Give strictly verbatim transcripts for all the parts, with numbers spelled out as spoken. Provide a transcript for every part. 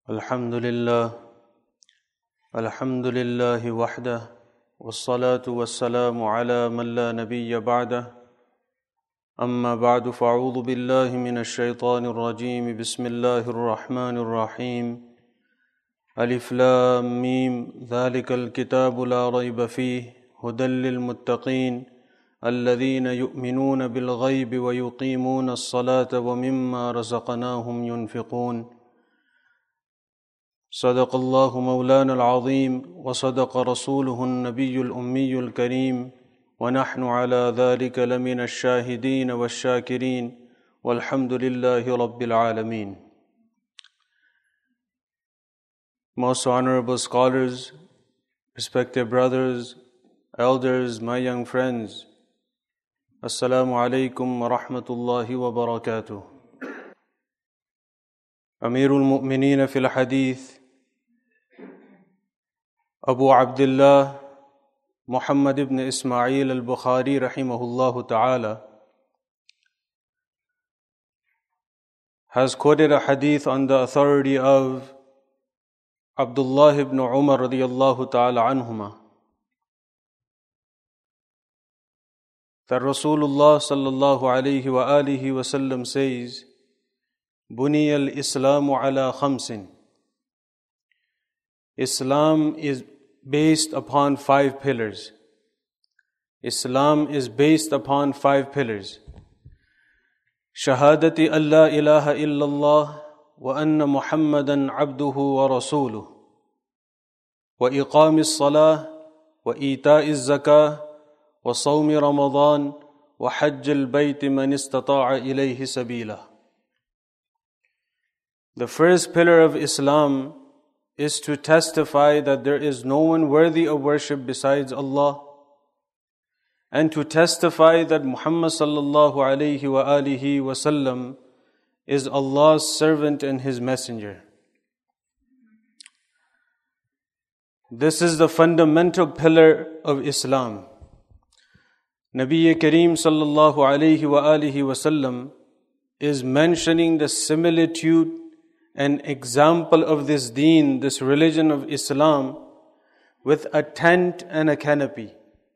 الحمد لله الحمد لله وحده والصلاة والسلام على من لا نبي بعده أما بعد فأعوذ بالله من الشيطان الرجيم بسم الله الرحمن الرحيم ألف لام ميم ذلك الكتاب لا ريب فيه هدى للمتقين الذين يؤمنون بالغيب ويقيمون الصلاة ومما رزقناهم ينفقون صدق الله مولانا العظيم وصدق رسوله النبي الأمي الكريم ونحن على ذلك لمن الشاهدين والشاكرين والحمد لله رب العالمين. Most honorable scholars, respected brothers, elders, my young friends, Assalamu alaikum wa rahmatullahi wa barakatuh. Amirul Mu'mineen fil Hadith Abu Abdullah Muhammad ibn Ismail al-Bukhari rahimahullah ta'ala has quoted a hadith on the authority of Abdullah ibn Umar radiyallahu ta'ala anhuma that Rasulullah sallallahu alayhi wa alihi wa sallam says, Buniya al-Islamu ala khamsin. Islam is based upon five pillars. Islam is based upon five pillars. Shahadati an la ilaha illallah wa anna Muhammadan abduhu wa rasuluh wa iqami as-salah wa ita'i az-zakah wa sawmi Ramadan wa hajj al-bayt man istata'a ilayhi sabila. The first pillar of Islam is to testify that there is no one worthy of worship besides Allah, and to testify that Muhammad sallallahu alayhi wa alihi wa sallam is Allah's servant and His messenger. This is the fundamental pillar of Islam. Nabi Kareem sallallahu alayhi wa alihi wa sallam is mentioning the similitude an example of this deen, this religion of Islam, with a tent and a canopy.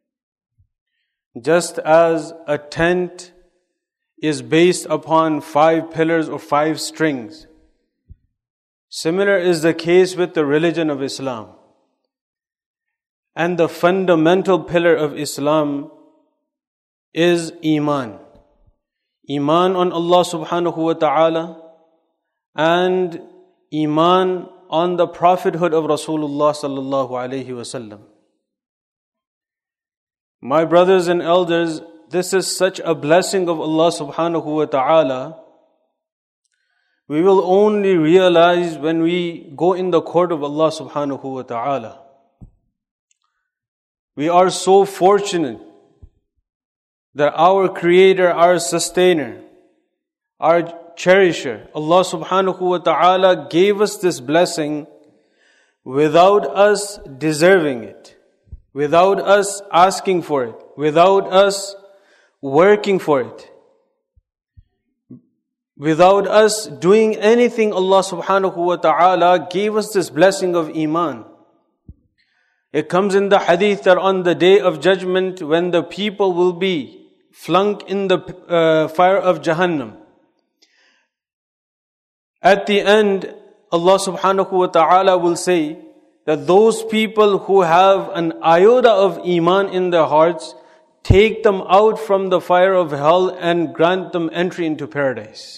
Just as a tent is based upon five pillars or five strings, similar is the case with the religion of Islam. And the fundamental pillar of Islam is Iman. Iman on Allah subhanahu wa ta'ala, and Iman on the prophethood of Rasulullah sallallahu alayhi wasallam. My brothers and elders, this is such a blessing of Allah subhanahu wa ta'ala. We will only realize when we go in the court of Allah subhanahu wa ta'ala. We are so fortunate that our Creator, our Sustainer, our Cherisher, Allah subhanahu wa ta'ala gave us this blessing without us deserving it, without us asking for it, without us working for it, without us doing anything. Allah subhanahu wa ta'ala gave us this blessing of Iman. It comes in the hadith that on the day of judgment, when the people will be flung in the uh, fire of Jahannam, at the end, Allah subhanahu wa ta'ala will say that those people who have an iota of Iman in their hearts, take them out from the fire of hell and grant them entry into paradise.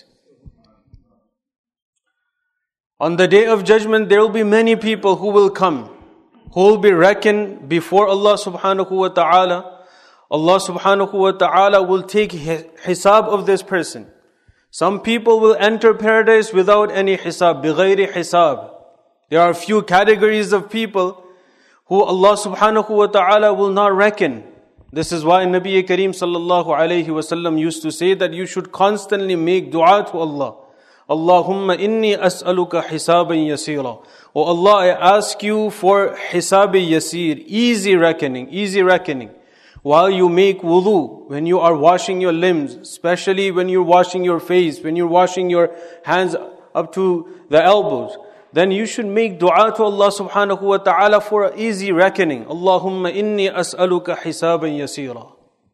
On the day of judgment, there will be many people who will come, who will be reckoned before Allah subhanahu wa ta'ala. Allah subhanahu wa ta'ala will take hisab of this person. Some people will enter paradise without any hisab, بِغَيْرِ hisab. There are a few categories of people who Allah subhanahu wa ta'ala will not reckon. This is why Nabi Kareem sallallahu alayhi wa sallam used to say that you should constantly make dua to Allah. Allahumma inni as'aluka hisaban yasira. Oh Allah, I ask you for hisab yasir, easy reckoning, easy reckoning. While you make wudu, when you are washing your limbs, especially when you're washing your face, when you're washing your hands up to the elbows, then you should make dua to Allah subhanahu wa ta'ala for an easy reckoning. Allahumma inni as'aluka hisaban yasira.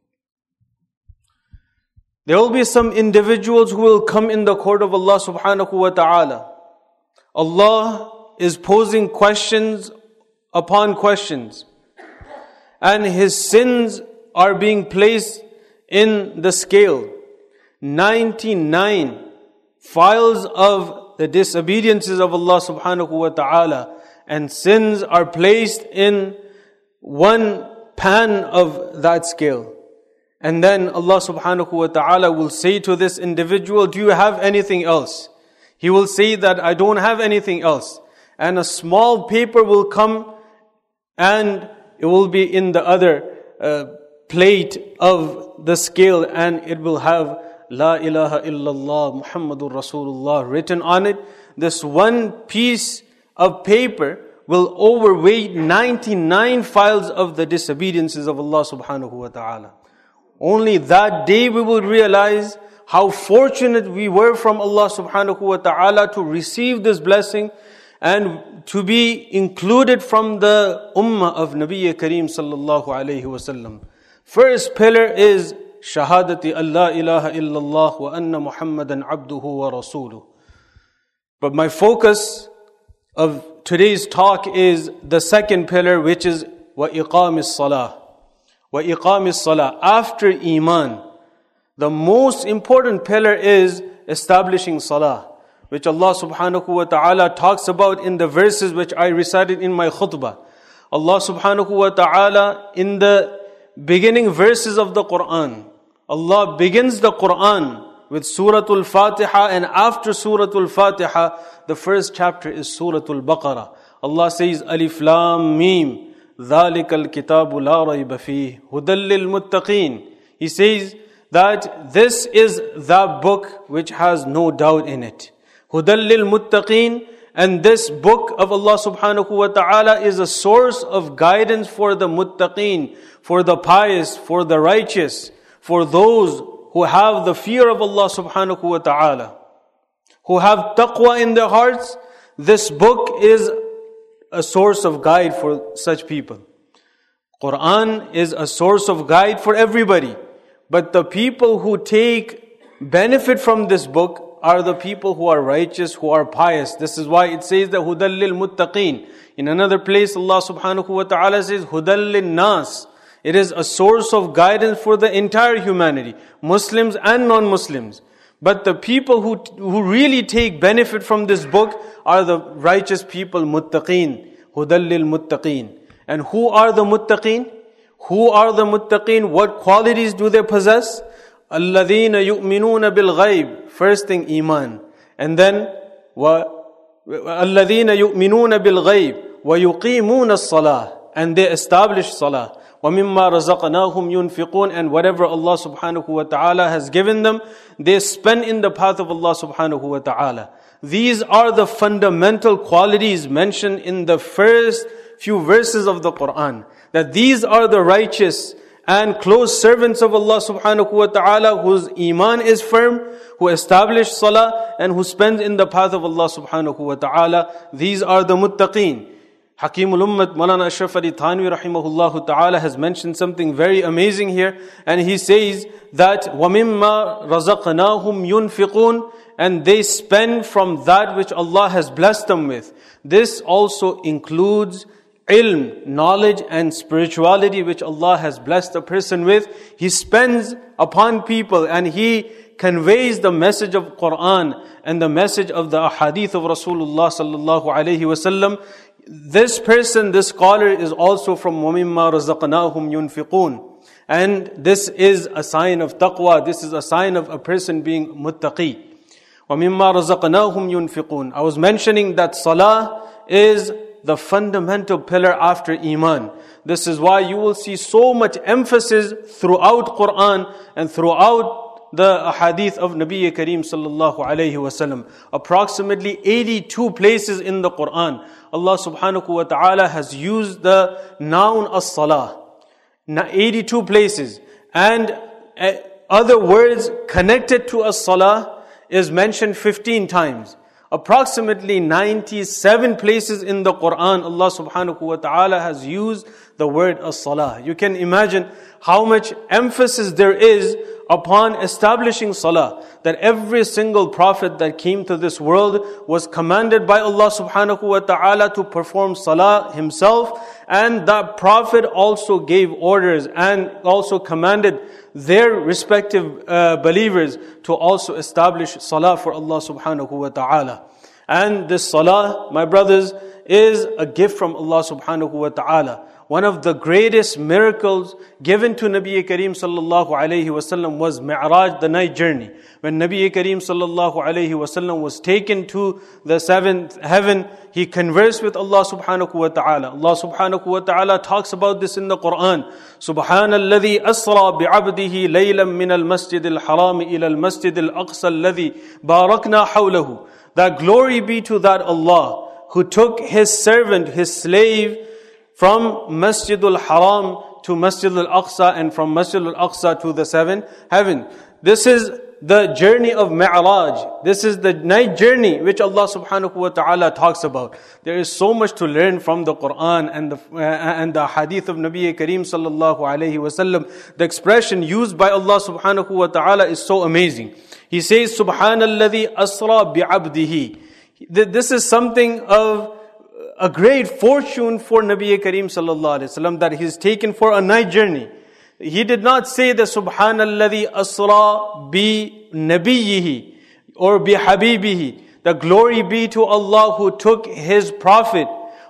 There will be some individuals who will come in the court of Allah subhanahu wa ta'ala. Allah is posing questions upon questions, and his sins are being placed in the scale. ninety-nine files of the disobediences of Allah subhanahu wa ta'ala and sins are placed in one pan of that scale. And then Allah subhanahu wa ta'ala will say to this individual, do you have anything else? He will say that I don't have anything else. And a small paper will come and it will be in the other uh, plate of the scale, and it will have La ilaha illallah Muhammadur Rasulullah written on it. This one piece of paper will overweight ninety-nine files of the disobediences of Allah subhanahu wa ta'ala. Only that day we will realize how fortunate we were from Allah subhanahu wa ta'ala to receive this blessing and to be included from the ummah of Nabi Kareem sallallahu alayhi wa sallam. First pillar is Shahadati Allah ilaha illallah wa anna Muhammadan abduhu wa rasuluh. But my focus of today's talk is the second pillar, which is wa iqamis salah. Wa iqamis salah. After iman, the most important pillar is establishing salah, which Allah subhanahu wa ta'ala talks about in the verses which I recited in my khutbah. Allah subhanahu wa ta'ala in the beginning verses of the Quran, Allah begins the Quran with Suratul Fatiha, and after Suratul Fatiha, the first chapter is Suratul Baqarah. Allah says, Alif Lam Mim, Dhalikal Kitabu La Rayba Fih, Hudal lil Muttaqeen. He says that this is the book which has no doubt in it. Hudal lil Muttaqeen, and this book of Allah subhanahu wa ta'ala is a source of guidance for the muttaqeen, for the pious, for the righteous, for those who have the fear of Allah subhanahu wa ta'ala, who have taqwa in their hearts. This book is a source of guide for such people. Quran is a source of guide for everybody. But the people who take benefit from this book are the people who are righteous, who are pious. This is why it says that Hudal lil Muttaqeen. In another place, Allah subhanahu wa ta'ala says Hudal lin Nas. It is a source of guidance for the entire humanity, Muslims and non-Muslims. But the people who who really take benefit from this book are the righteous people, Muttaqeen. Hudal lil Muttaqeen. And who are the Muttaqeen? Who are the Muttaqeen? What qualities do they possess? الَّذِينَ يُؤْمِنُونَ بِالْغَيْبِ. First thing, Iman. And then, wa الَّذِينَ يُؤْمِنُونَ بِالْغَيْبِ وَيُقِيمُونَ الصَّلَاةِ. And they establish salah. وَمِمَّا رَزَقْنَاهُمْ يُنْفِقُونَ. And whatever Allah subhanahu wa ta'ala has given them, they spend in the path of Allah subhanahu wa ta'ala. These are the fundamental qualities mentioned in the first few verses of the Quran. That these are the righteous and close servants of Allah subhanahu wa ta'ala, whose iman is firm, who establish salah, and who spend in the path of Allah subhanahu wa ta'ala. These are the muttaqeen. Hakimul Ummat Maulana Ashraf Ali Thanwi rahimahullah ta'ala has mentioned something very amazing here, and he says that وَمِمَّا رَزَقْنَاهُمْ يُنْفِقُونَ. And they spend from that which Allah has blessed them with. This also includes ilm, knowledge and spirituality which Allah has blessed a person with. He spends upon people and he conveys the message of Quran and the message of the ahadith of Rasulullah sallallahu alayhi wasallam. This person, this scholar is also from وَمِمَّا رَزَقْنَاهُمْ يُنْفِقُونَ. And this is a sign of taqwa. This is a sign of a person being muttaqi. وَمِمَّا رَزَقْنَاهُمْ يُنْفِقُونَ. I was mentioning that salah is the fundamental pillar after iman. This is why you will see so much emphasis throughout Quran and throughout the hadith of Nabi Kareem sallallahu alayhi wasallam. Approximately eighty-two places in the Quran, Allah subhanahu wa ta'ala has used the noun as-salah. eighty-two places. And other words connected to as-salah is mentioned fifteen times. Approximately ninety-seven places in the Quran, Allah subhanahu wa ta'ala has used the word as-salah. You can imagine how much emphasis there is upon establishing salah. That every single prophet that came to this world was commanded by Allah subhanahu wa ta'ala to perform salah himself. And that prophet also gave orders and also commanded their respective uh, believers to also establish salah for Allah subhanahu wa ta'ala. And this salah, my brothers, is a gift from Allah subhanahu wa ta'ala. One of the greatest miracles given to Nabi Kareem sallallahu alayhi wasallam was Mi'raj, the night journey. When Nabi Kareem sallallahu alayhi wasallam was taken to the seventh heaven, he conversed with Allah subhanahu wa ta'ala. Allah subhanahu wa ta'ala talks about this in the Quran. Subhanalladhi asra bi'abdihi laylan min al-masjid al-haram ila al-masjid al-aqsa alladhi barakna hawlahu. That glory be to that Allah who took His servant, His slave, from Masjid al-Haram to Masjid al-Aqsa, and from Masjid al-Aqsa to the seventh heaven. This is the journey of Mi'raj. This is the night journey which Allah subhanahu wa ta'ala talks about. There is so much to learn from the Quran and the uh, and the hadith of Nabi Kareem sallallahu alayhi wasallam. The expression used by Allah subhanahu wa ta'ala is so amazing. He says, Subhanalladhi asra bi'abdihi. This is something of a great fortune for Nabi Kareem sallallahu alaihi wasallam, that he's taken for a night journey. He did not say the Subhanalladhi asra bi nabiyyihi or bi habibihi. The glory be to Allah who took His Prophet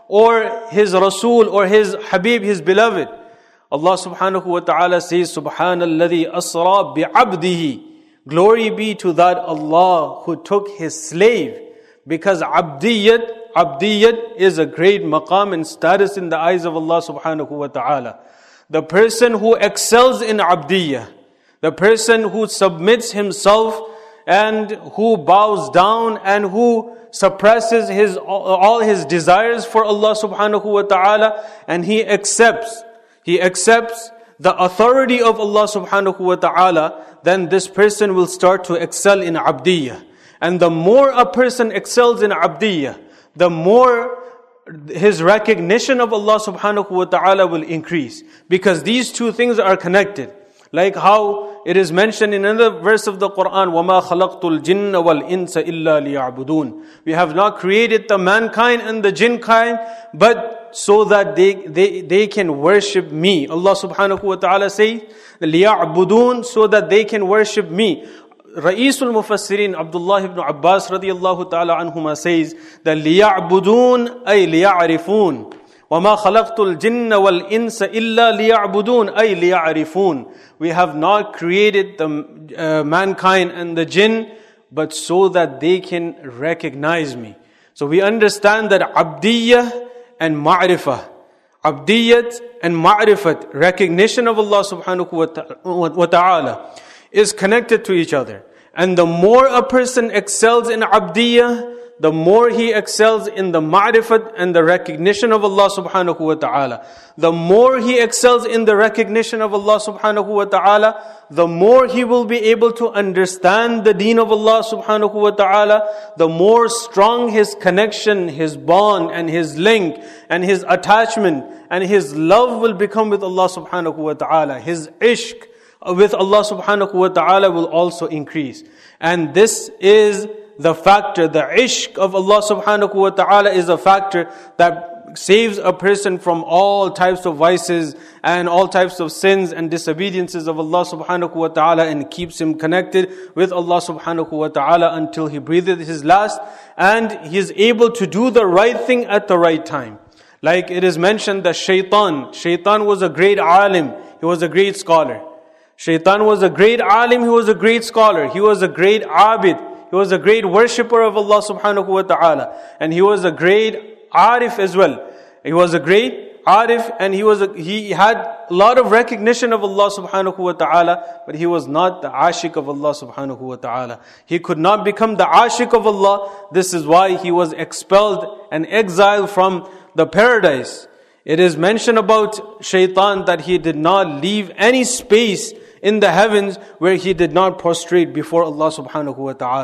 or His Rasul or His Habib, His beloved. Allah subhanahu wa ta'ala says, Subhanalladhi asra bi abdihi. Glory be to that Allah who took His slave. Because abdiyat, abdiyat is a great maqam and status in the eyes of Allah subhanahu wa ta'ala. The person who excels in abdiyah, the person who submits himself and who bows down and who suppresses his all his desires for Allah subhanahu wa ta'ala, and he accepts, he accepts the authority of Allah subhanahu wa ta'ala, then this person will start to excel in abdiyah. And the more a person excels in abdiyah, the more his recognition of Allah subhanahu wa ta'ala will increase. Because these two things are connected. Like how it is mentioned in another verse of the Quran, وَمَا خَلَقْتُ الْجِنَّ وَالْإِنسَ إِلَّا لِيَعْبُدُونَ. We have not created the mankind and the jinn kind, but so that they, they, they can worship me. Allah subhanahu wa ta'ala says, لِيَعْبُدُونَ, so that they can worship me. Ra'isul Mufassirin Abdullah ibn Abbas radiyallahu ta'ala anhuma says that لِيَعْبُدُونَ أي لِيَعْرِفُونَ وَمَا خَلَقْتُ الْجِنَّ وَالْإِنسَ إِلَّا لِيَعْبُدُونَ أي لِيَعْرِفُونَ. We have not created the uh, mankind and the jinn, but so that they can recognize me. So we understand that abdiyah and ma'rifah, abdiyat and ma'rifat, recognition of Allah subhanahu wa ta'ala, is connected to each other. And the more a person excels in abdiyah, the more he excels in the ma'rifat and the recognition of Allah subhanahu wa ta'ala. The more he excels in the recognition of Allah subhanahu wa ta'ala, the more he will be able to understand the deen of Allah subhanahu wa ta'ala, the more strong his connection, his bond and his link and his attachment and his love will become with Allah subhanahu wa ta'ala. His ishq with Allah subhanahu wa ta'ala will also increase. And this is the factor, the ishq of Allah subhanahu wa ta'ala is a factor that saves a person from all types of vices and all types of sins and disobediences of Allah subhanahu wa ta'ala, and keeps him connected with Allah subhanahu wa ta'ala until he breathes his last, and he is able to do the right thing at the right time. Like it is mentioned that Shaitan, Shaitan was a great alim, he was a great scholar. Shaitan was a great alim, he was a great scholar, he was a great abid, he was a great worshipper of Allah subhanahu wa ta'ala, and he was a great arif as well. He was a great arif, and he was a, he had a lot of recognition of Allah subhanahu wa ta'ala, but he was not the ashik of Allah subhanahu wa ta'ala. He could not become the ashik of Allah. This is why he was expelled and exiled from the paradise. It is mentioned about Shaitan that he did not leave any space in the heavens where he did not prostrate before Allah subhanahu wa ta'ala.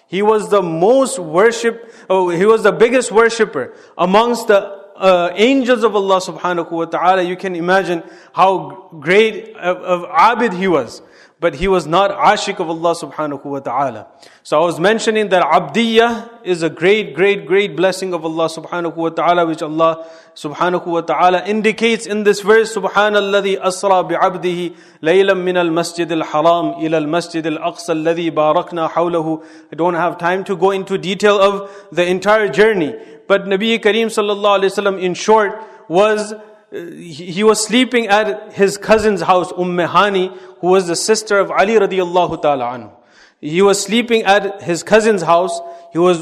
He was the most worship, oh, he was the biggest worshipper amongst the uh, angels of Allah subhanahu wa ta'ala. You can imagine how great of, of abid he was. But he was not ashik of Allah subhanahu wa ta'ala. So I was mentioning that abdiyah is a great, great, great blessing of Allah subhanahu wa ta'ala, which Allah subhanahu wa ta'ala indicates in this verse, Subhanalladhi asra bi'abdihi laylam min al-masjid al-haram ila al-masjid al-aqsa alladhi barakna hawlahu. I don't have time to go into detail of the entire journey. But Nabi Kareem sallallahu alayhi wa sallam, in short, was he was sleeping at his cousin's house, Umm Hani, who was the sister of Ali radiallahu ta'ala anhu. He was sleeping at his cousin's house. He was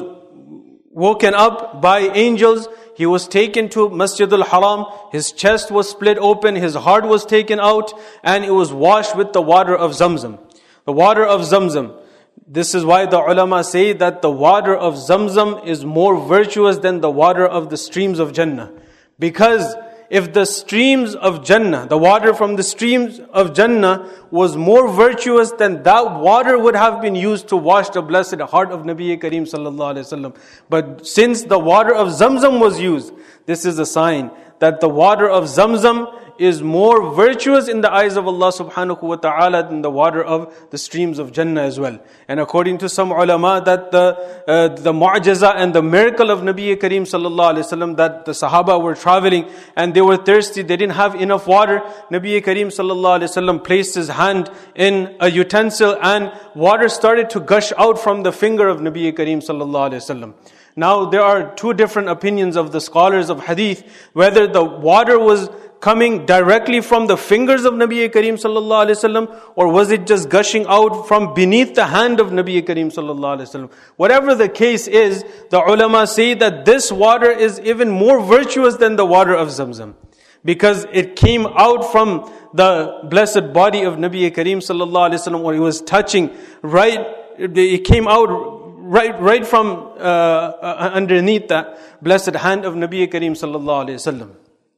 woken up by angels. He was taken to Masjid al-Haram. His chest was split open. His heart was taken out. And it was washed with the water of Zamzam. The water of Zamzam. This is why the ulama say that the water of Zamzam is more virtuous than the water of the streams of Jannah. Because if the streams of Jannah, the water from the streams of Jannah was more virtuous, then that water would have been used to wash the blessed heart of Nabi Kareem sallallahu alaihi wasallam. But since the water of Zamzam was used, this is a sign that the water of Zamzam is more virtuous in the eyes of Allah subhanahu wa ta'ala than the water of the streams of Jannah as well. And according to some ulama, that the uh, the mu'jiza and the miracle of Nabi Kareem sallallahu alaihi wasallam, that the Sahaba were traveling and they were thirsty, they didn't have enough water. Nabi Kareem sallallahu alaihi wasallam placed his hand in a utensil and water started to gush out from the finger of Nabi Kareem sallallahu alaihi wasallam. Now there are two different opinions of the scholars of hadith, whether the water was coming directly from the fingers of Nabi Kareem sallallahu alaihi wasallam, or was it just gushing out from beneath the hand of Nabi Kareem sallallahu alaihi wasallam. Whatever the case is, the ulama say that this water is even more virtuous than the water of Zamzam, because it came out from the blessed body of Nabi Kareem sallallahu alaihi wasallam, or it was touching right, it came out right right from uh, uh, underneath the blessed hand of Nabi Kareem sallallahu alaihi wasallam.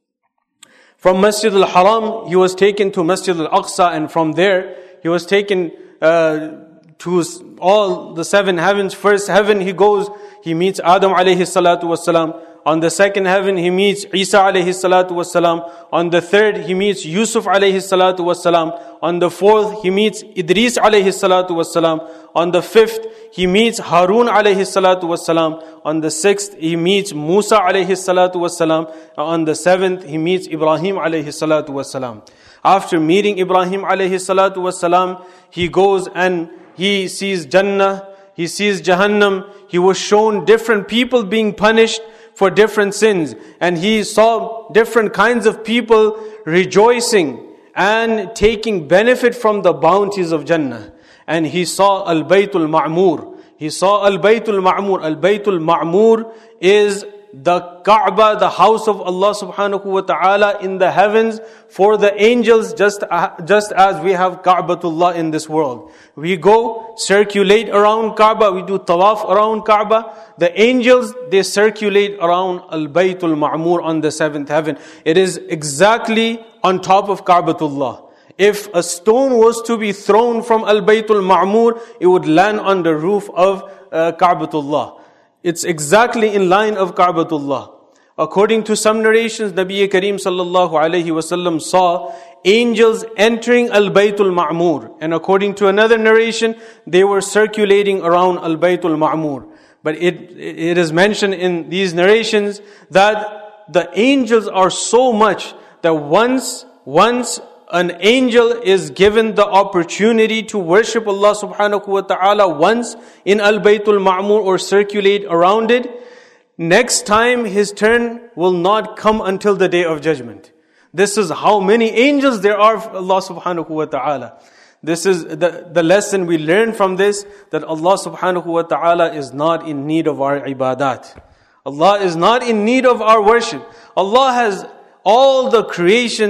From Masjid al-Haram, he was taken to Masjid al-Aqsa, and from there, he was taken uh, to all the seven heavens. First heaven, he goes, he meets Adam alayhi salatu wassalam. On the second heaven, he meets Isa alayhi salatu wassalam. On the third, he meets Yusuf alayhi salatu wassalam. On the fourth, he meets Idris alayhi salatu wassalam. On the fifth, he meets Harun alayhi salatu wassalam. On the sixth, he meets Musa alayhi salatu wassalam. On the seventh, he meets Ibrahim alayhi salatu wassalam. After meeting Ibrahim alayhi salatu wassalam, he goes and he sees Jannah, he sees Jahannam. He was shown different people being punished for different sins. And he saw different kinds of people rejoicing and taking benefit from the bounties of Jannah. And he saw Al-Baytul Ma'mur. He saw Al-Baytul Ma'mur. Al-Baytul Ma'mur is the Kaaba, the house of Allah subhanahu wa ta'ala in the heavens for the angels, just, just as we have Ka'batullah in this world. We go circulate around Kaaba, we do tawaf around Kaaba. The angels, they circulate around Al-Baytul Ma'mur on the seventh heaven. It is exactly on top of Ka'batullah. If a stone was to be thrown from Al-Baytul Ma'mur, it would land on the roof of uh, Ka'batullah. It's exactly in line of Ka'batullah. According to some narrations, Nabi Kareem sallallahu alayhi wasallam saw angels entering Al-Baytul Ma'mur. And according to another narration, they were circulating around Al-Baytul Ma'mur. But it, it is mentioned in these narrations that the angels are so much that once, once an angel is given the opportunity to worship Allah subhanahu wa ta'ala once in Al-Baytul Ma'mur or circulate around it, next time his turn will not come until the Day of Judgment. This is how many angels there are for Allah subhanahu wa ta'ala. This is the, the lesson we learn from this, that Allah subhanahu wa ta'ala is not in need of our ibadat. Allah is not in need of our worship. Allah has all the creations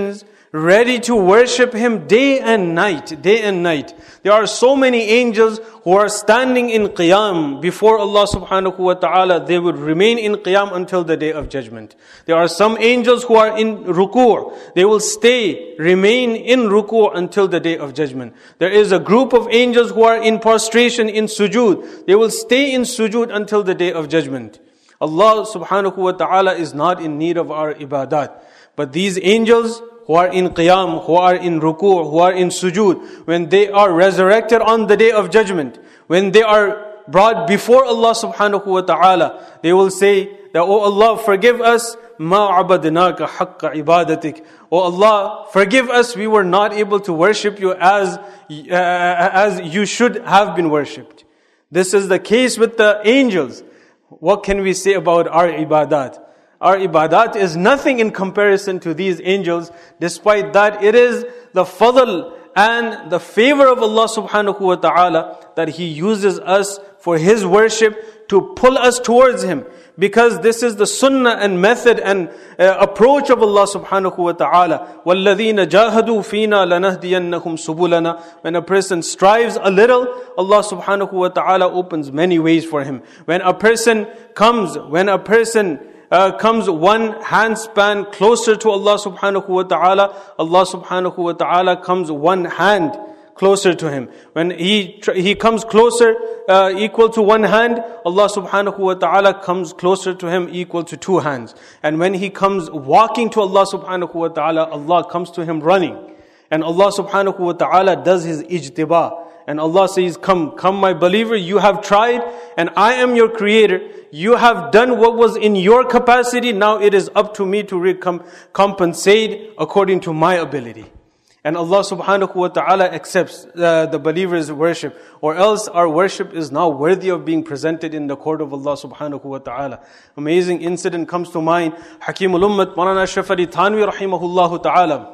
ready to worship Him day and night, day and night. There are so many angels who are standing in qiyam before Allah subhanahu wa ta'ala. They would remain in qiyam until the day of judgment. There are some angels who are in ruku'. They will stay, remain in ruku' until the day of judgment. There is a group of angels who are in prostration, in sujood. They will stay in sujood until the day of judgment. Allah subhanahu wa ta'ala is not in need of our ibadat. But these angels who are in qiyam, who are in ruku', who are in sujood, when they are resurrected on the day of judgment, when they are brought before Allah subhanahu wa ta'ala, they will say that, "Oh Allah, forgive us, ma abadnaka haqqa ibadatik." Oh Allah, forgive us, we were not able to worship you as, uh, as you should have been worshipped. This is the case with the angels. What can we say about our ibadat? Our ibadat is nothing in comparison to these angels. Despite that, it is the fadl and the favor of Allah subhanahu wa ta'ala that He uses us for His worship to pull us towards Him. Because this is the sunnah and method and uh, approach of Allah subhanahu wa ta'ala. وَالَّذِينَ جَاهَدُوا فِينَا لَنَهْدِيَنَّهُمْ سُبُلَنَا. When a person strives a little, Allah subhanahu wa ta'ala opens many ways for him. When a person comes, when a person Uh, comes one handspan closer to Allah subhanahu wa ta'ala, Allah subhanahu wa ta'ala comes one hand closer to him. When he he comes closer, uh, equal to one hand, Allah subhanahu wa ta'ala comes closer to him equal to two hands. And when he comes walking to Allah subhanahu wa ta'ala, Allah comes to him running. And Allah subhanahu wa ta'ala does His ijtiba. And Allah says, come, come my believer, you have tried and I am your creator. You have done what was in your capacity. Now it is up to me to recom- compensate according to my ability. And Allah subhanahu wa ta'ala accepts uh, the believer's worship. Or else our worship is now worthy of being presented in the court of Allah subhanahu wa ta'ala. Amazing incident comes to mind. Hakimul Ummat, Maulana Ashraf Ali Thanwi rahimahullah ta'ala.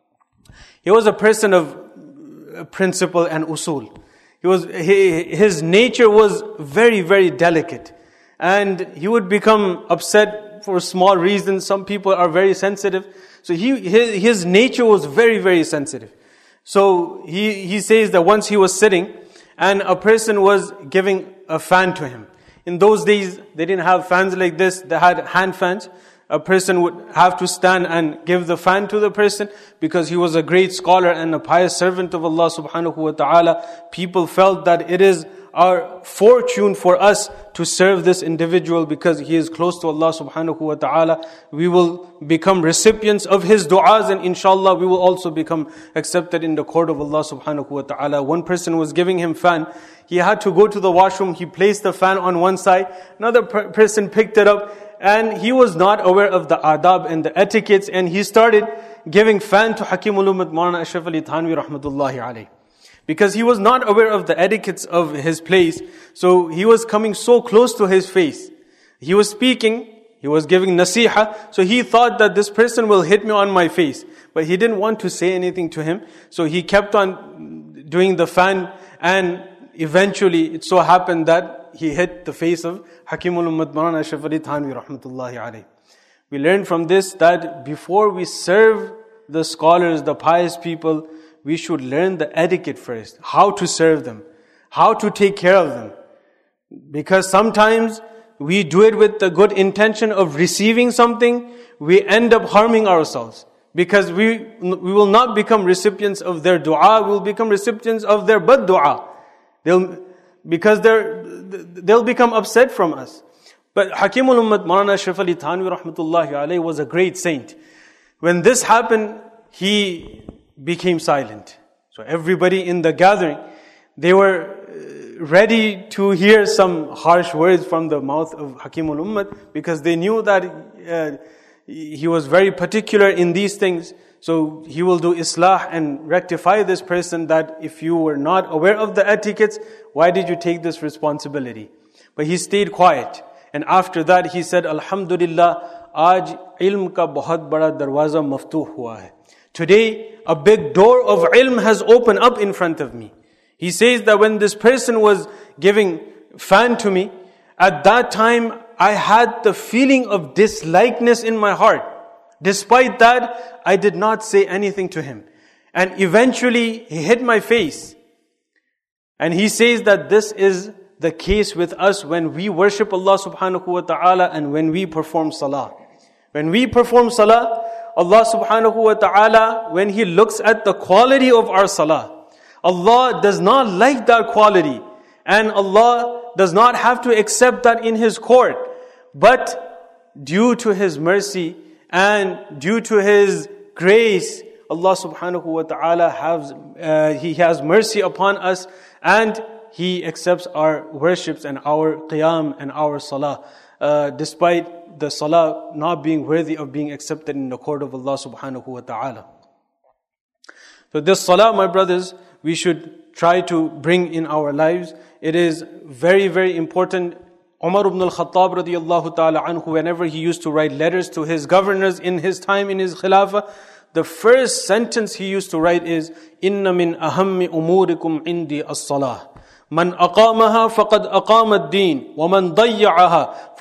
He was a person of principle and usul. He was, he, his nature was very, very delicate. And he would become upset for small reasons. Some people are very sensitive. So he, his, his nature was very, very sensitive. So he, he says that once he was sitting and a person was giving a fan to him. In those days, they didn't have fans like this. They had hand fans. A person would have to stand and give the fan to the person because he was a great scholar and a pious servant of Allah subhanahu wa ta'ala. People felt that it is our fortune for us to serve this individual because he is close to Allah subhanahu wa ta'ala. We will become recipients of his du'as and inshallah we will also become accepted in the court of Allah subhanahu wa ta'ala. One person was giving him fan. He had to go to the washroom. He placed the fan on one side. Another per- person picked it up. And he was not aware of the adab and the etiquettes. And he started giving fan to Hakimul Ummat Maulana Ashraf Ali Thanwi rahmatullahi alayhi. Because he was not aware of the etiquettes of his place. So he was coming so close to his face. He was speaking. He was giving nasiha. So he thought that this person will hit me on my face. But he didn't want to say anything to him. So he kept on doing the fan. And eventually it so happened that he hit the face of Hakimul Ummat Maulana Ashraf Ali Thanwi rahmatullahi alayhi. We learn from this that before we serve the scholars, the pious people, we should learn the etiquette first. How to serve them. How to take care of them. Because sometimes we do it with the good intention of receiving something, we end up harming ourselves. Because we, we will not become recipients of their dua, we will become recipients of their bad dua. They'll, because they're, they'll become upset from us. But Hakimul Ummat Maulana Ashraf Ali Thanwi rahmatullahi alayhi was a great saint. When this happened, he became silent. So everybody in the gathering, they were ready to hear some harsh words from the mouth of Hakimul Ummat because they knew that uh, he was very particular in these things. So he will do islah and rectify this person that if you were not aware of the etiquettes, why did you take this responsibility? But he stayed quiet. And after that he said, Alhamdulillah, aaj ilm ka bahut bada darwaza maftuh hua hai. Today, a big door of ilm has opened up in front of me. He says that when this person was giving fan to me, at that time I had the feeling of dislikeness in my heart. Despite that, I did not say anything to him. And eventually, he hit my face. And he says that this is the case with us when we worship Allah subhanahu wa ta'ala and when we perform salah. When we perform salah, Allah subhanahu wa ta'ala, when He looks at the quality of our salah, Allah does not like that quality. And Allah does not have to accept that in His court. But due to His mercy and due to His grace, Allah subhanahu wa ta'ala has, uh, He has mercy upon us and He accepts our worships and our qiyam and our salah. Uh, despite the salah not being worthy of being accepted in the court of Allah subhanahu wa ta'ala. So this salah, my brothers, we should try to bring in our lives. It is very, very important. Umar ibn al-Khattab radiyallahu ta'ala anhu, whenever he used to write letters to his governors in his time, in his khilafah, the first sentence he used to write is, Inna min ahammi umurikum indi as-salah. من أقامها فقد أقام الدين ومن ضيعها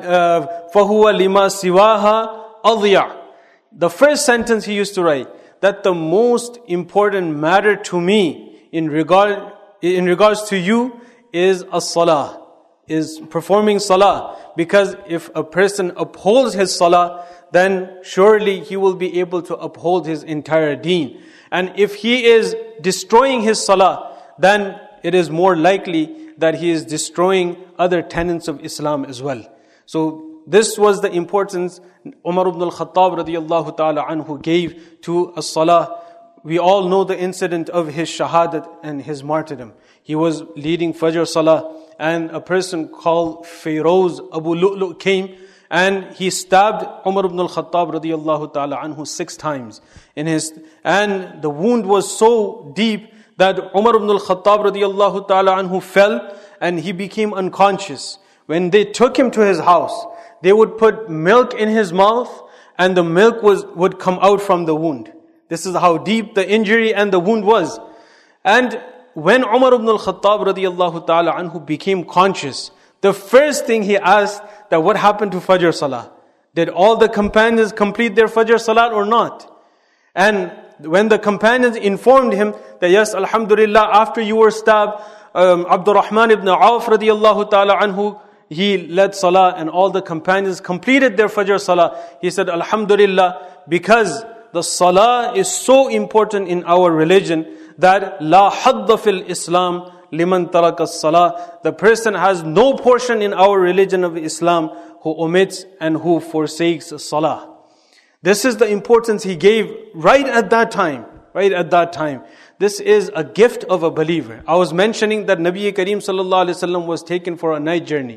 فما فهو لما سواها أضيع. The first sentence he used to write, that the most important matter to me in regard in regards to you is as-salah, is performing salah. Because if a person upholds his salah, then surely he will be able to uphold his entire deen. And if he is destroying his salah, then it is more likely that he is destroying other tenets of Islam as well. So this was the importance Umar ibn al-Khattab radiyallahu ta'ala anhu gave to as-salah. We all know the incident of his shahadat and his martyrdom. He was leading Fajr Salah and a person called Feroz Abu Lu'lu' came and he stabbed Umar ibn al-Khattab radiyallahu ta'ala anhu six times. In his, and the wound was so deep that Umar ibn al-Khattab radiyallahu ta'ala anhu fell and he became unconscious. When they took him to his house, they would put milk in his mouth and the milk was would come out from the wound. This is how deep the injury and the wound was. And when Umar ibn al-Khattab radiyallahu ta'ala anhu became conscious, the first thing he asked, that what happened to Fajr Salah? Did all the companions complete their Fajr Salah or not? And when the companions informed him that yes, alhamdulillah, after you were stabbed, um, Abdurrahman ibn Auf radiyallahu ta'ala anhu, he led salah and all the companions completed their Fajr Salah. He said, alhamdulillah, because the salah is so important in our religion that la hadda fil Islam liman taraka salah. The person has no portion in our religion of Islam who omits and who forsakes salah. This is the importance he gave right at that time. Right at that time. This is a gift of a believer. I was mentioning that Nabi Kareem sallallahu alaihi wasallam was taken for a night journey.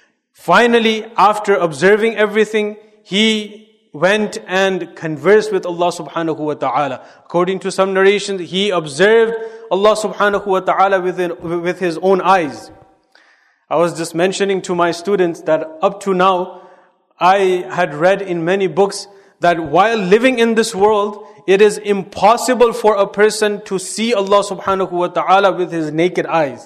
Finally, after observing everything, he went and conversed with Allah subhanahu wa ta'ala. According to some narrations, he observed Allah subhanahu wa ta'ala within, with his own eyes. I was just mentioning to my students that up to now, I had read in many books that while living in this world, it is impossible for a person to see Allah subhanahu wa ta'ala with his naked eyes.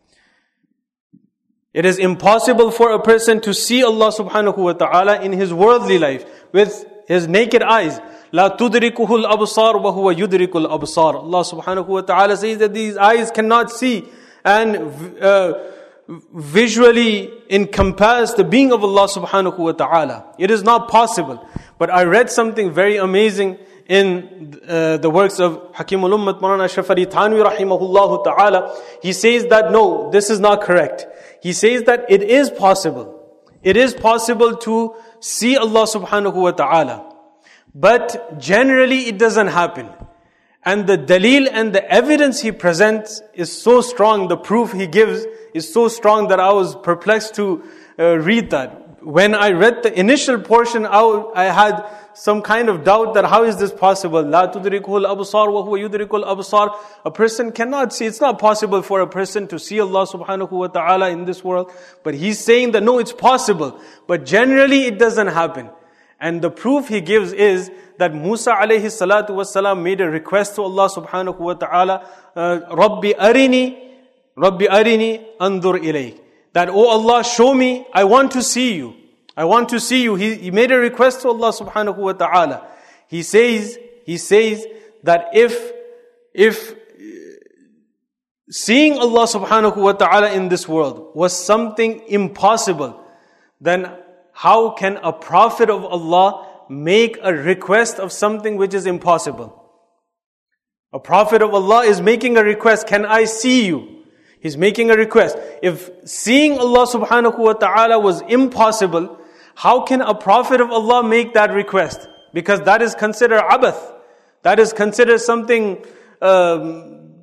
It is impossible for a person to see Allah subhanahu wa ta'ala in his worldly life with his naked eyes. La tudrikuhu al-absar wa huwa yudriku al-absar. Allah subhanahu wa ta'ala says that these eyes cannot see and uh, visually encompass the being of Allah subhanahu wa ta'ala. It is not possible. But I read something very amazing in uh, the works of Hakim al-Ummat Maulana Ashraf Ali Thanwi rahimahullah ta'ala. He says that no, this is not correct. He says that it is possible. It is possible to see Allah subhanahu wa ta'ala. But generally it doesn't happen. And the dalil and the evidence he presents is so strong, the proof he gives is so strong that I was perplexed to uh, read that. When I read the initial portion, I had some kind of doubt that how is this possible? La tudrikuhu al-absar wa huwa yudriku al-absar. A person cannot see. It's not possible for a person to see Allah subhanahu wa ta'ala in this world. But he's saying that no, it's possible. But generally it doesn't happen. And the proof he gives is that Musa alayhi salatu wasalam made a request to Allah subhanahu wa ta'ala, uh, Rabbi arini, Rabbi arini andur ilayk. That, oh Allah, show me, I want to see you. I want to see you. He, he made a request to Allah subhanahu wa ta'ala. He says, he says that if, if seeing Allah subhanahu wa ta'ala in this world was something impossible, then how can a prophet of Allah make a request of something which is impossible? A prophet of Allah is making a request, can I see you? He's making a request. If seeing Allah subhanahu wa ta'ala was impossible, how can a prophet of Allah make that request? Because that is considered abath. That is considered something, um,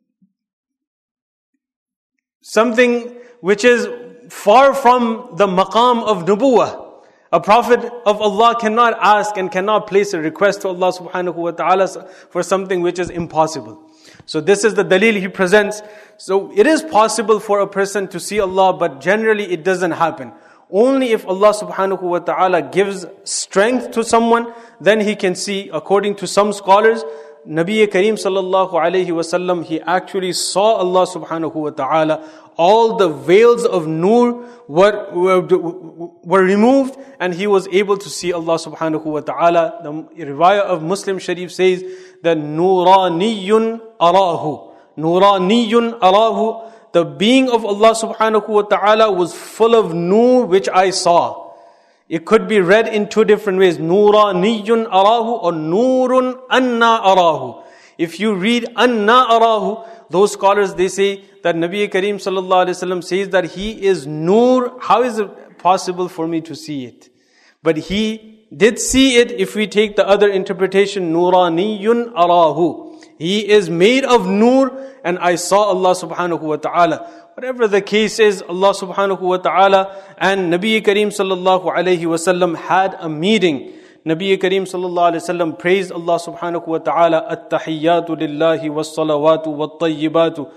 something which is far from the maqam of nubuwah. A prophet of Allah cannot ask and cannot place a request to Allah subhanahu wa ta'ala for something which is impossible. So this is the dalil he presents. So it is possible for a person to see Allah, but generally it doesn't happen. Only if Allah subhanahu wa ta'ala gives strength to someone, then he can see. According to some scholars, Nabi Kareem sallallahu alayhi wasallam, he actually saw Allah subhanahu wa ta'ala. All the veils of nur were, were, were removed and he was able to see Allah subhanahu wa ta'ala. The riwayah of Muslim Sharif says that Nuraniyun arahu. Nuraniyun arahu. The being of Allah subhanahu wa ta'ala was full of nur which I saw. It could be read in two different ways. Nuraniyun arahu or Nurun anna arahu. If you read anna arahu, those scholars, they say that Nabi Kareem sallallahu alaihi wasallam says that he is nur. How is it possible for me to see it? But he did see it if we take the other interpretation, Nuraniyun arahu. He is made of nur and I saw Allah subhanahu wa ta'ala. Whatever the case is, Allah subhanahu wa ta'ala and Nabi Kareem sallallahu alayhi wa sallam had a meeting. Nabi Kareem sallallahu alayhi wa sallam praised Allah subhanahu wa ta'ala. At-tahiyyatu lillahi was-salawatu wat-tayyibatu.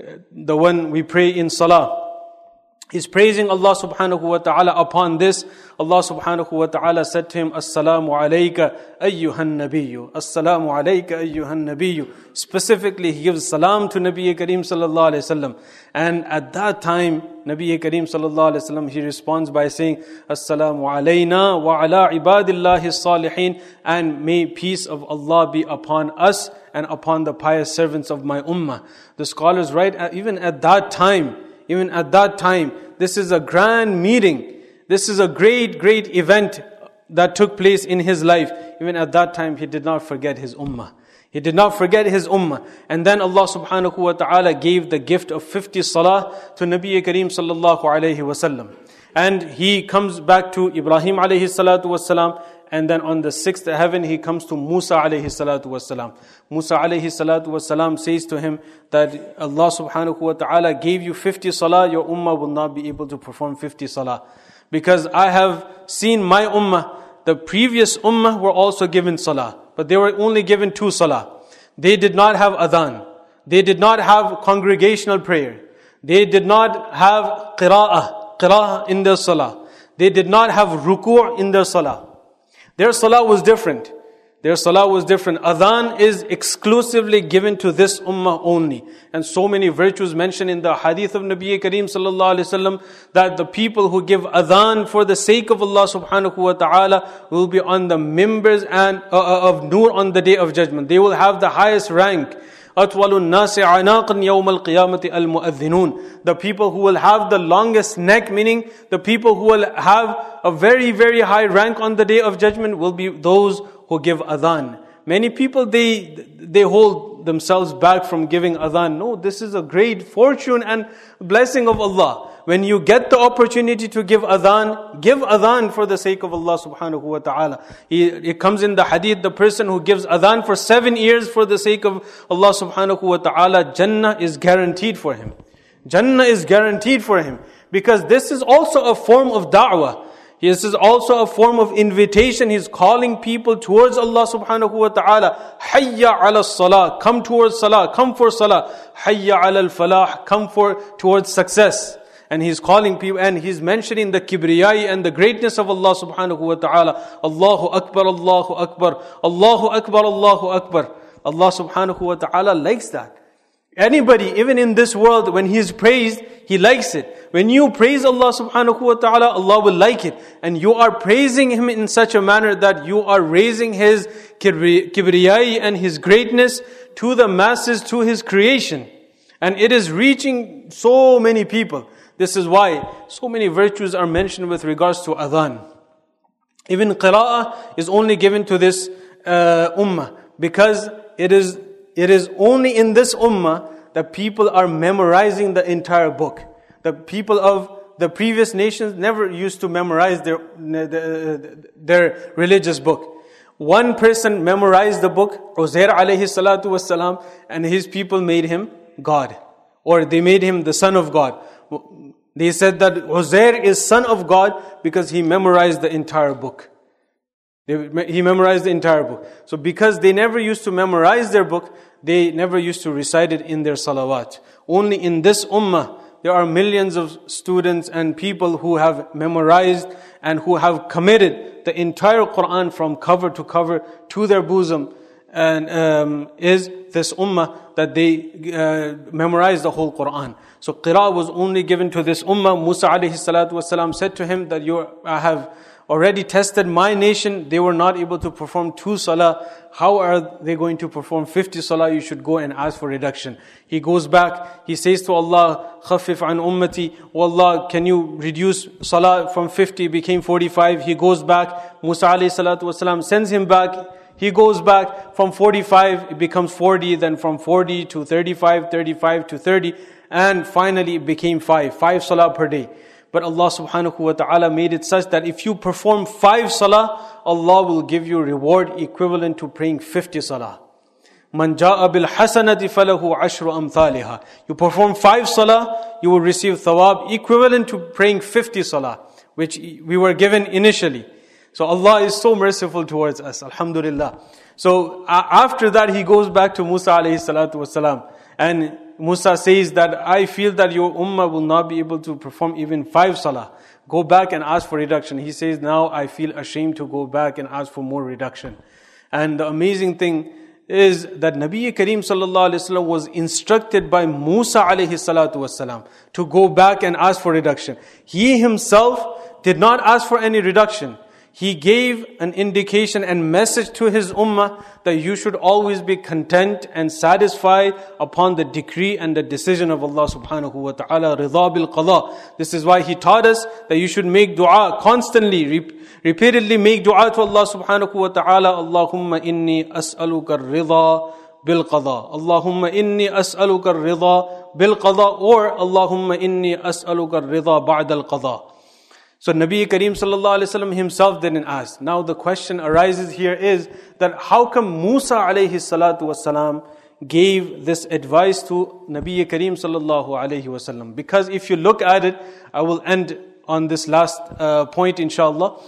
The one we pray in salah. He's praising Allah subhanahu wa ta'ala. Upon this, Allah subhanahu wa ta'ala said to him, Assalamu alayka ayyuhan nabiyyu. Assalamu alayka ayyuhan nabiyyu. Specifically, he gives salam to Nabi Kareem sallallahu alayhi wasallam. And at that time, Nabi Kareem sallallahu alayhi wasallam, he responds by saying, Assalamu alayna wa ala ibadillahi salihin. And may peace of Allah be upon us and upon the pious servants of my ummah. The scholars write, even at that time, Even at that time, this is a grand meeting. This is a great, great event that took place in his life. Even at that time, he did not forget his ummah. He did not forget his ummah. And then Allah subhanahu wa ta'ala gave the gift of fifty salah to Nabi Kareem sallallahu alayhi wa sallam. And he comes back to Ibrahim alayhi salatu wassalam. And then on the sixth heaven, he comes to Musa alayhi salatu wassalam. Musa alayhi salatu wassalam says to him that Allah subhanahu wa ta'ala gave you fifty salah, your ummah will not be able to perform fifty salah. Because I have seen my ummah, the previous ummah were also given salah. But they were only given two salah. They did not have adhan. They did not have congregational prayer. They did not have qira'ah, qira'ah in their salah. They did not have ruku' in their salah. Their salah was different. Their salah was different. Adhan is exclusively given to this ummah only. And so many virtues mentioned in the hadith of Nabi Kareem sallallahu alaihi wasallam that the people who give adhan for the sake of Allah subhanahu wa ta'ala will be on the mimbers and uh, of nur on the day of judgment. They will have the highest rank. أَطْوَلُ النَّاسِ عَنَاقًا يَوْمَ الْقِيَامَةِ الْمُؤَذِّنُونَ. The people who will have the longest neck, meaning the people who will have a very, very high rank on the day of judgment will be those who give adhan. Many people, they they hold themselves back from giving adhan. No, this is a great fortune and blessing of Allah. When you get the opportunity to give adhan, give adhan for the sake of Allah subhanahu wa ta'ala. It comes in the hadith, the person who gives adhan for seven years for the sake of Allah subhanahu wa ta'ala, Jannah is guaranteed for him. Jannah is guaranteed for him. Because this is also a form of da'wah. This is also a form of invitation. He's calling people towards Allah subhanahu wa ta'ala. Hayya ala salah. Come towards salah. Come for salah. Hayya ala al-falah. Come for towards success. And he's calling people and he's mentioning the kibriyai and the greatness of Allah subhanahu wa ta'ala. Allahu Akbar, Allahu Akbar. Allahu Akbar, Allahu Akbar. Allah subhanahu wa ta'ala likes that. Anybody, even in this world, when he is praised, he likes it. When you praise Allah subhanahu wa ta'ala, Allah will like it. And you are praising Him in such a manner that you are raising His kibriyai and His greatness to the masses, to His creation. And it is reaching so many people. This is why so many virtues are mentioned with regards to adhan. Even qira'ah is only given to this uh, ummah. Because it is, it is only in this ummah that people are memorizing the entire book. The people of the previous nations never used to memorize their, their religious book. One person memorized the book, Uzair alayhi salatu wassalam, and his people made him God. Or they made him the son of God. They said that Uzair is son of God because he memorized the entire book. He memorized the entire book. So because they never used to memorize their book, they never used to recite it in their salawat. Only in this ummah, there are millions of students and people who have memorized and who have committed the entire Quran from cover to cover to their bosom. And um, is this ummah that they uh, memorize the whole Quran. So qira'ah was only given to this ummah. Musa alayhi salatu wasalam said to him that you I have already tested my nation. They were not able to perform two salah. How are they going to perform fifty salah? You should go and ask for reduction. He goes back. He says to Allah, "Khaffif an ummati." Oh Allah, can you reduce salah from fifty became forty-five? He goes back. Musa alayhi salatu wasalam sends him back. He goes back from forty-five, it becomes forty, then from forty to thirty-five, thirty-five to thirty, and finally it became five, five salah per day. But Allah subhanahu wa ta'ala made it such that if you perform five salah, Allah will give you reward equivalent to praying fifty salah. Man ja'a bil hasanati falahu ashru amthaliha. You perform five salah, you will receive thawab equivalent to praying fifty salah, which we were given initially. So Allah is so merciful towards us, alhamdulillah. So uh, after that he goes back to Musa alayhi salatu wasalam. And Musa says that I feel that your ummah will not be able to perform even five salah. Go back and ask for reduction. He says, now I feel ashamed to go back and ask for more reduction. And the amazing thing is that Nabi Kareem sallallahu alayhi wasallam was instructed by Musa alayhi salatu wasalam to go back and ask for reduction. He himself did not ask for any reduction. He gave an indication and message to his ummah that you should always be content and satisfied upon the decree and the decision of Allah subhanahu wa ta'ala, rida bil qada. This is why he taught us that you should make dua constantly, re- repeatedly make dua to Allah subhanahu wa ta'ala. Allahumma inni as'aluka rida bil qada. Allahumma inni as'aluka rida bil qada, or Allahumma inni as'aluka rida ba'da al qada. So Nabi Kareem sallallahu alayhi wasallam himself didn't ask. Now the question arises here is that how come Musa alayhi salatu wasalam gave this advice to Nabi Kareem sallallahu alayhi wasallam? Because if you look at it, I will end on this last uh, point inshallah.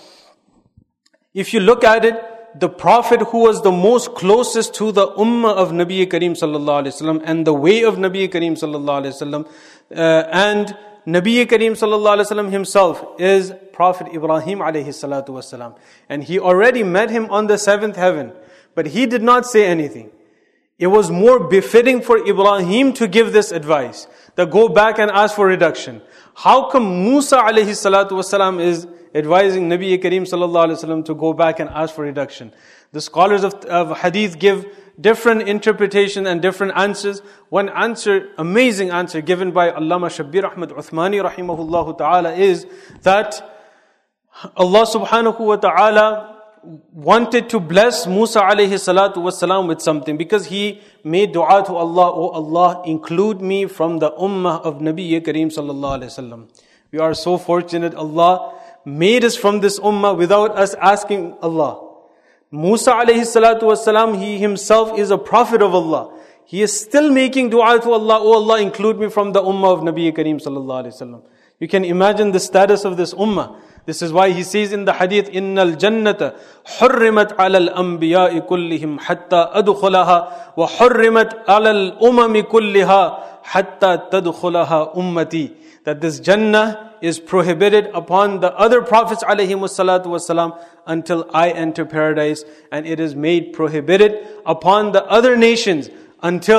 If you look at it, the Prophet who was the most closest to the ummah of Nabi Kareem sallallahu alayhi wasallam and the way of Nabi Kareem sallallahu alayhi wasallam uh, and Nabi Kareem sallallahu alayhi wasallam himself is Prophet Ibrahim alayhi salatu wasalam. And he already met him on the seventh heaven. But he did not say anything. It was more befitting for Ibrahim to give this advice, that go back and ask for reduction. How come Musa alayhi salatu wasalam is advising Nabi Kareem sallallahu alayhi wasallam to go back and ask for reduction? The scholars of, of hadith give different interpretation and different answers. One answer, amazing answer given by Allama Shabbir Ahmad Uthmani rahimahullah ta'ala is that Allah subhanahu wa ta'ala wanted to bless Musa alayhi salatu wasalam with something, because he made dua to Allah, oh Allah, include me from the ummah of Nabi Kareem sallallahu alayhi wasallam. We are so fortunate Allah made us from this ummah without us asking Allah. Musa alayhi salatu wasalam, he himself is a prophet of Allah. He is still making dua to Allah, oh Allah, include me from the ummah of Nabi Kareem sallallahu alayhi wasallam. You can imagine the status of this ummah. This is why he says in the hadith, Innal jannata hurrimat ala al-anbiya'i kullihim hatta adkhulaha wa hurrimat ala al-umami kulliha hatta tadkhulaha ummati. That this Jannah is prohibited upon the other prophets alayhimu salatu wasalam until I enter paradise, and it is made prohibited upon the other nations until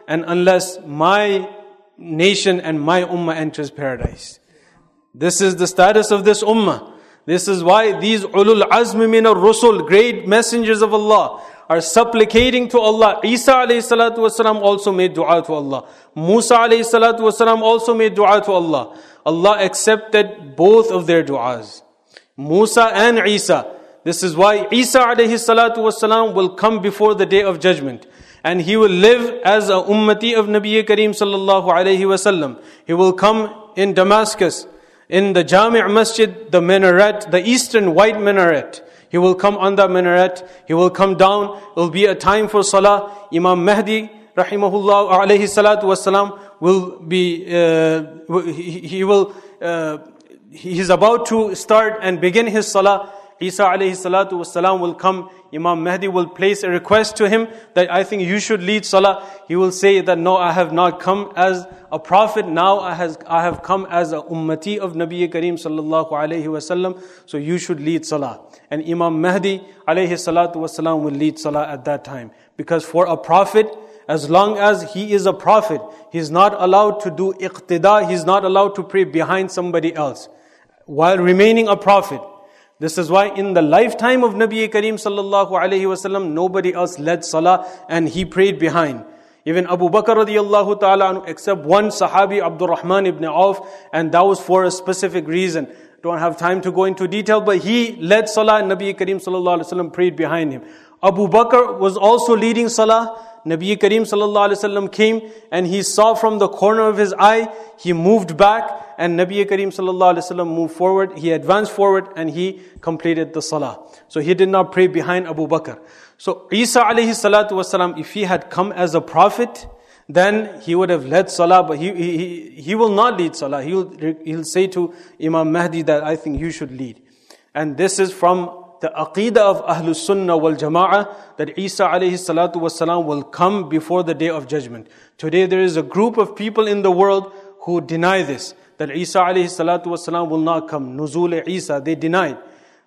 and unless my nation and my ummah enters paradise. This is the status of this ummah. This is why these ulul azmi min ar-rusul, great messengers of Allah, are supplicating to Allah. Isa alayhi salatu wasalam also made dua to Allah. Musa alayhi salatu wasalam also made dua to Allah. Allah accepted both of their du'as. Musa and Isa. This is why Isa alayhi salatu wasalam will come before the day of judgment. And he will live as a ummati of Nabi Kareem sallallahu alayhi wasallam. He will come in Damascus, in the Jami' Masjid, the minaret, the eastern white minaret. He will come on that minaret. He will come down. It will be a time for salah. Imam Mahdi, rahimahullah alayhi salatu wasalam, will be, uh, he, he will, uh, he's about to start and begin his salah. Isa alayhi salatu wasalam will come. Imam Mahdi will place a request to him that I think you should lead salah. He will say that no, I have not come as a prophet. Now I, has, I have come as a ummati of Nabi Kareem sallallahu alayhi wasallam. So you should lead salah. And Imam Mahdi alayhi salatu wasalam will lead salah at that time. Because for a prophet, as long as he is a prophet, he is not allowed to do iqtida. He is not allowed to pray behind somebody else while remaining a prophet. This is why in the lifetime of Nabi Kareem sallallahu alayhi wasallam, nobody else led salah and he prayed behind. Even Abu Bakr radiyallahu ta'ala anhu, except one Sahabi, Abdul Rahman ibn Auf, and that was for a specific reason. Don't have time to go into detail, but he led salah and Nabi Kareem sallallahu alayhi wasallam prayed behind him. Abu Bakr was also leading salah. Nabi Kareem sallallahu alayhi wasallam came and he saw from the corner of his eye, he moved back, and Nabi Kareem sallallahu alayhi wasallam moved forward. He advanced forward and he completed the salah. So he did not pray behind Abu Bakr. So Isa alayhi salatu wasalam, if he had come as a prophet, then he would have led salah, but he he he will not lead salah. He will he'll say to Imam Mahdi that I think you should lead. And this is from the aqidah of Ahlus Sunnah wal Jama'ah, that Isa alayhi salatu wasalam will come before the day of judgment. Today there is a group of people in the world who deny this, that Isa alayhi salatu wasalam will not come. Nuzul Isa, they denied.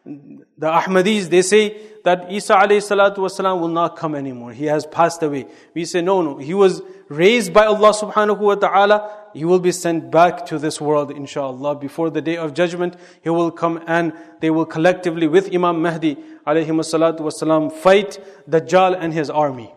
The Ahmadis, they say that Isa alayhi salatu wasalam will not come anymore. He has passed away. We say no, no. He was raised by Allah subhanahu wa ta'ala. He will be sent back to this world inshaAllah. Before the day of judgment, he will come and they will collectively with Imam Mahdi alayhi salatu wasalam fight Dajjal and his army.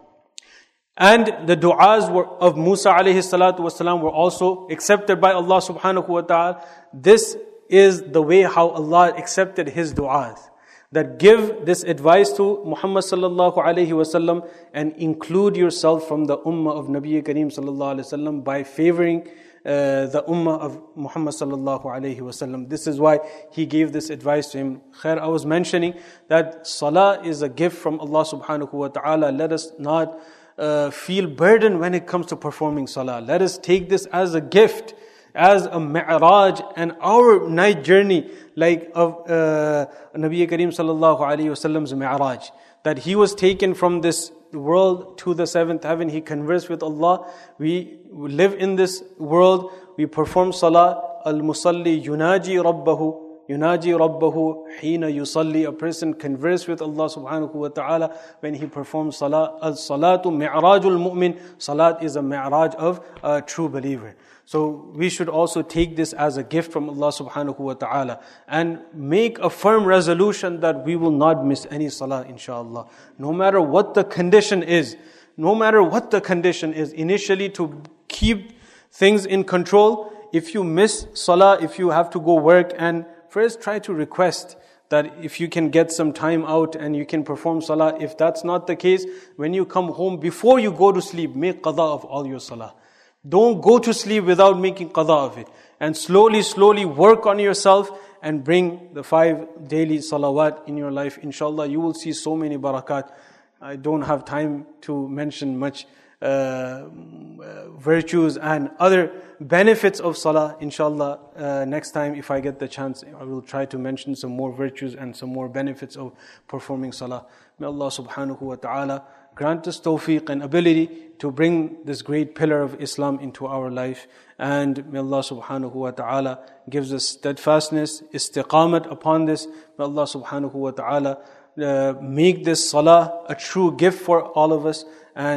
And the du'as were of Musa alayhi salatu wasalam were also accepted by Allah subhanahu wa ta'ala. This is the way how Allah accepted his du'as. That give this advice to Muhammad sallallahu alayhi wasallam and include yourself from the ummah of Nabi Kareem sallallahu alayhi wasallam by favoring uh, the ummah of Muhammad sallallahu alayhi wasallam. This is why he gave this advice to him. Khair, I was mentioning that salah is a gift from Allah subhanahu wa ta'ala. Let us not uh, feel burdened when it comes to performing salah. Let us take this as a gift, as a mi'raj, and our night journey like of uh, Nabi Kareem sallallahu alayhi wasallam's mi'raj, that he was taken from this world to the seventh heaven. He conversed with Allah. We live in this world, we perform salah. Al-musalli yunaji rabbahu Yunaji Rabbahu Hina Yusalli. A person converses with Allah subhanahu wa ta'ala when he performs salah. Al-salatu mi'rajul mu'min. Salat is a mi'raj of a true believer. So we should also take this as a gift from Allah subhanahu wa ta'ala and make a firm resolution that we will not miss any salah inshaAllah. No matter what the condition is, no matter what the condition is, initially to keep things in control. If you miss salah, if you have to go work, and first try to request that if you can get some time out and you can perform salah. If that's not the case, when you come home, before you go to sleep, make qada of all your salah. Don't go to sleep without making qada of it. And slowly, slowly work on yourself and bring the five daily salawat in your life. Inshallah, you will see so many barakat. I don't have time to mention much uh, uh, virtues and other benefits of salah. Inshallah, uh, next time if I get the chance, I will try to mention some more virtues and some more benefits of performing salah. May Allah subhanahu wa ta'ala grant us tawfiq and ability to bring this great pillar of Islam into our life. And may Allah subhanahu wa ta'ala gives us steadfastness, istiqamat upon this. May Allah subhanahu wa ta'ala uh, make this salah a true gift for all of us and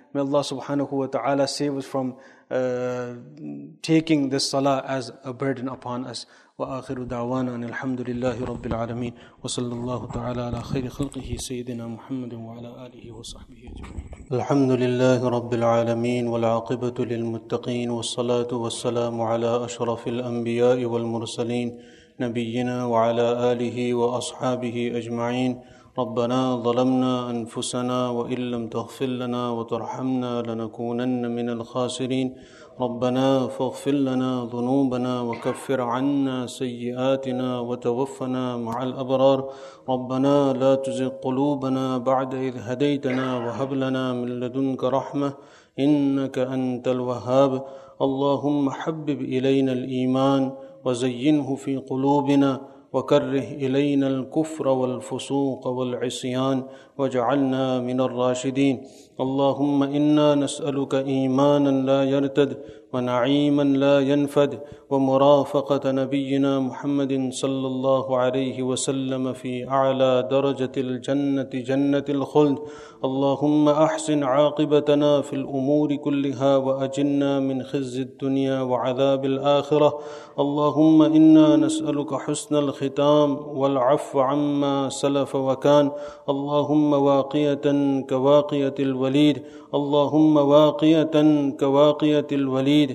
May Allah subhanahu wa ta'ala save us from uh, taking this salah as a burden upon us. وآخر دعوانا أن الحمد لله رب العالمين وصلى الله تعالى على خير خلقه سيدنا محمد وعلى آله وصحبه أجمعين. الحمد لله رب العالمين والعاقبة للمتقين والصلاة والسلام على أشرف الأنبياء والمرسلين نبينا وعلى آله وأصحابه أجمعين. ربنا ظلمنا أنفسنا وإن لم تغفر لنا وترحمنا لنكونن من الخاسرين. ربنا فاغفر لنا ذنوبنا وكفر عنا سيئاتنا وتوفنا مع الأبرار. ربنا لا تزغ قلوبنا بعد إذ هديتنا وهب لنا من لدنك رحمة إنك أنت الوهاب. اللهم حبب إلينا الإيمان وزينه في قلوبنا وكره إلينا الكفر والفسوق والعصيان واجعلنا من الراشدين. اللهم إنا نسألك إيمانا لا يرتد ونعيما لا ينفد ومرافقة نبينا محمد صلى الله عليه وسلم في أعلى درجة الجنة جنة الخلد. اللهم أحسن عاقبتنا في الأمور كلها وأجلنا من خزي الدنيا وعذاب الآخرة. اللهم إنا نسألك حسن الختام والعفو عما سلف وكان. اللهم واقية كواقية الوليد. اللهم واقية كواقية الوليد.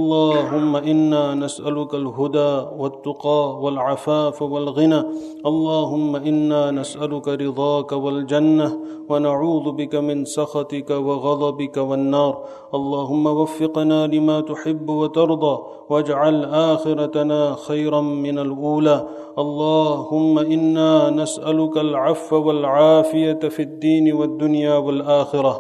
اللهم إنا نسألك الهدى والتقى والعفاف والغنى. اللهم إنا نسألك رضاك والجنة ونعوذ بك من سخطك وغضبك والنار. اللهم وفقنا لما تحب وترضى واجعل آخرتنا خيرا من الأولى. اللهم إنا نسألك العفو والعافية في الدين والدنيا والآخرة.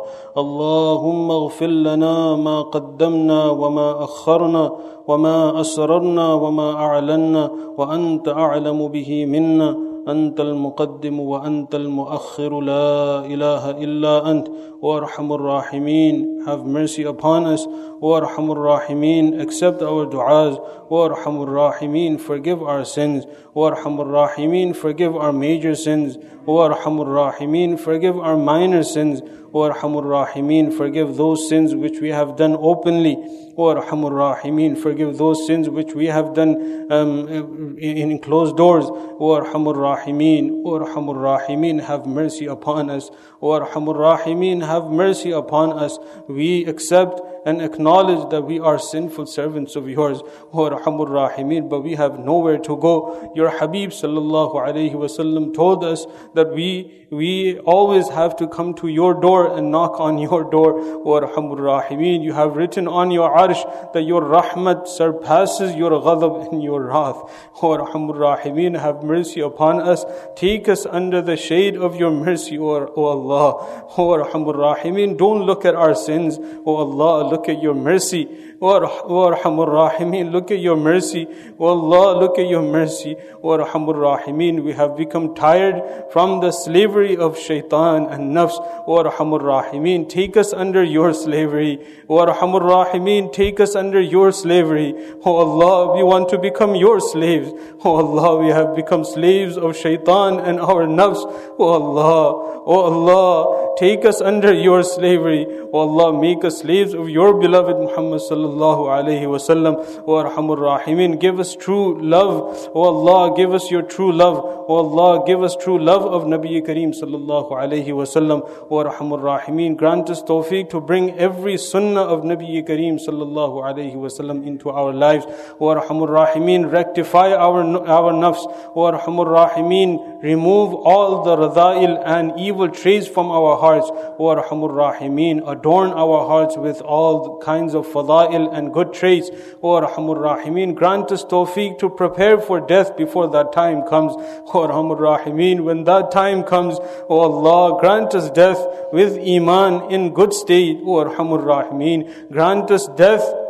اللهم اغفر لنا ما قدمنا وما أخرنا وما أسررنا وما أعلنا وأنت أعلم به منا. أنت المقدم وأنت المؤخر لا إله إلا أنت. وأرحم الراحمين, have mercy upon us. وأرحم الراحمين, accept our du'as. وأرحم الراحمين, forgive our sins. وأرحم الراحمين, forgive our major sins. وأرحم الراحمين, forgive our minor sins. وأرحم الراحمين, forgive those sins which we have done openly. وأرحم الراحمين, forgive those sins which we have done um, in, in closed doors. وأرحم الراحمين, وأرحم الراحمين, have mercy upon us. وأرحم الراحمين, have mercy upon us. We accept and acknowledge that we are sinful servants of yours, وَأَرْحَمُ الرَّاحِمِينَ, but we have nowhere to go. Your Habib sallallahu alayhi wasallam told us that we we always have to come to your door and knock on your door. وَأَرْحَمُ الرَّاحِمِينَ, you have written on your arsh that your rahmat surpasses your ghadab and your wrath. وَأَرْحَمُ الرَّاحِمِينَ, have mercy upon us. Take us under the shade of your mercy, O Allah. وَأَرْحَمُ الرَّاحِمِينَ, don't look at our sins, O Allah, look at your mercy. وَأَرْحَمُ الرَّاحِمِينَ, look at your mercy. O Allah, look at your mercy. وَأَرْحَمُ الرَّاحِمِينَ, we have become tired from the slavery of shaitan and nafs. وَأَرْحَمُ الرَّاحِمِينَ, take us under your slavery. وَأَرْحَمُ الرَّاحِمِينَ, take us under your slavery. O Allah, we want to become your slaves. O Allah, we have become slaves of shaitan and our nafs. O Allah, O Allah, take us under your slavery. O Allah, make us slaves of your beloved Muhammad sallallahu alayhi wasallam. O Arhamur Rahimin, give us true love. O Allah, give us your true love. O Allah, give us true love of Nabi Kareem sallallahu alayhi wasallam. O Arhamur Rahimin, grant us tawfiq to bring every sunnah of Nabi Kareem sallallahu alayhi wasallam into our lives. O Arhamur Rahimin, rectify our our nafs. O Arhamur Rahimin, remove all the radha'il and evil traits from our hearts. O Arhamur Rahimin, adorn our hearts with all kinds of fada'il and good traits. O Arhamur Rahimin, grant us tawfiq to prepare for death before that time comes. O Arhamur Rahimin, when that time comes, O Allah, grant us death with iman in good state. O Arhamur Rahimin, grant us death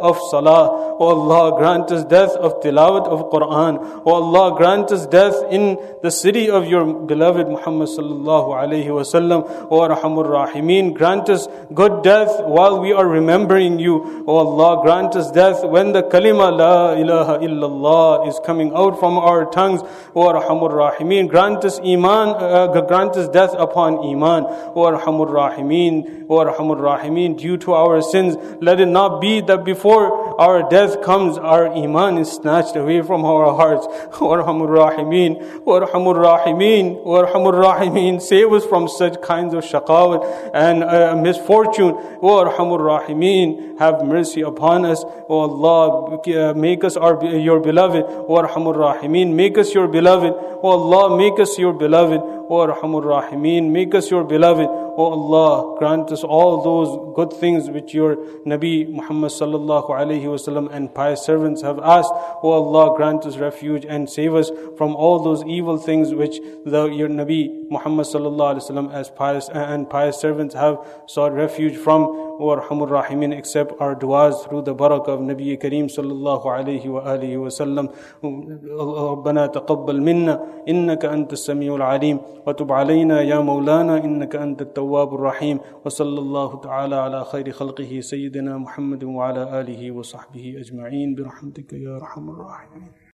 of salah. O Allah, grant us death of tilawat of Quran. O Allah, grant us death in the city of your beloved Muhammad sallallahu alayhi wa sallam. O Arhamur Rahimeen, grant us good death while we are remembering you. O Allah, grant us death when the kalima La ilaha illallah is coming out from our tongues. O Arhamur Rahimeen, grant us iman, uh, grant us death upon iman. O Arhamur Rahimeen, O Arhamur Rahimeen, due to our sins, let it not be that before our death comes, our iman is snatched away from our hearts. O Arhamur Rahimeen, O Arhamur Rahimeen, O Arhamur Rahimeen, save us from such kinds of shaqawat and uh, misfortune. O Arhamur Rahimeen, have mercy upon us. O Allah, uh, make us our, your beloved. O Arhamur Rahimeen, make us your beloved. O Allah, make us your beloved. O Arhamur Rahimeen, make us your beloved. O Allah, grant us all those good things which your Nabi Muhammad sallallahu alayhi wasallam and pious servants have asked. O Allah, grant us refuge and save us from all those evil things which the, your Nabi Muhammad sallallahu alayhi wasallam as pious and pious servants have sought refuge from. O Arhamur Rahimeen, accept our du'as through the barakah of Nabi Kareem sallallahu alayhi wa alihi wa sallam. ربنا تقبل منا إنك أنت السميع العليم وتب علينا يا مولانا إنك أنت التواب الرحيم وصلى الله تعالى على خير خلقه سيدنا محمد وعلى آله وصحبه أجمعين برحمتك يا أرحم الراحمين.